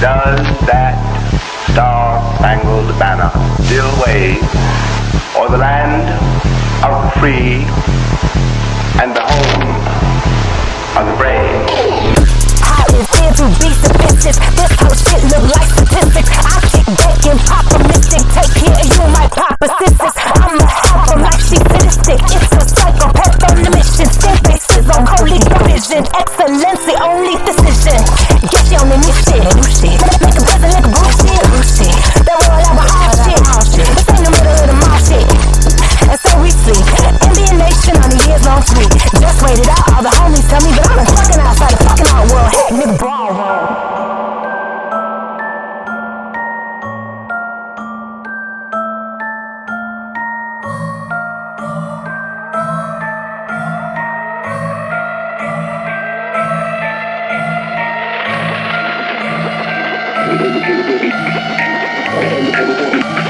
Does that star-spangled banner still wave o'er the land of the free and the home of the brave? How it feel to be submissive? This whole shit look like statistics. I kick back and pop a mystic. Take care of you, my papa sisters. I'ma help her like she's sadistic. It's a psychopath on the mission. Stand faces on holy provision. Excellency, only decision. Get you on the new shit. Make a present like a bullshit. That roll out with all shit. This ain't the middle of the mall shit. And so we sleep. Indian nation on a years long sweet. Just waited out. All the homies tell me, but I'm fucking outside the fucking art world. Heck, nigga, brawl. Thank you.